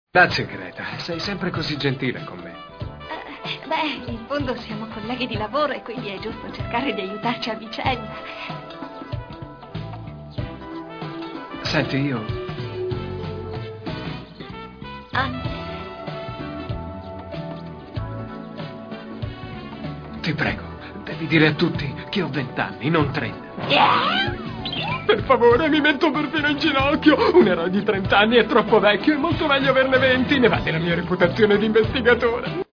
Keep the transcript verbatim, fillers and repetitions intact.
Grazie, Greta. Sei sempre così gentile con me. Eh, beh, in fondo siamo colleghi di lavoro e quindi è giusto cercare di aiutarci a vicenda. Senti, io... Anche. Ti prego, devi dire a tutti che ho vent'anni, non trenta. Per favore, mi metto perfino in ginocchio. Un eroe di trent'anni è troppo vecchio, è molto meglio averne venti. Ne va della mia reputazione di investigatore.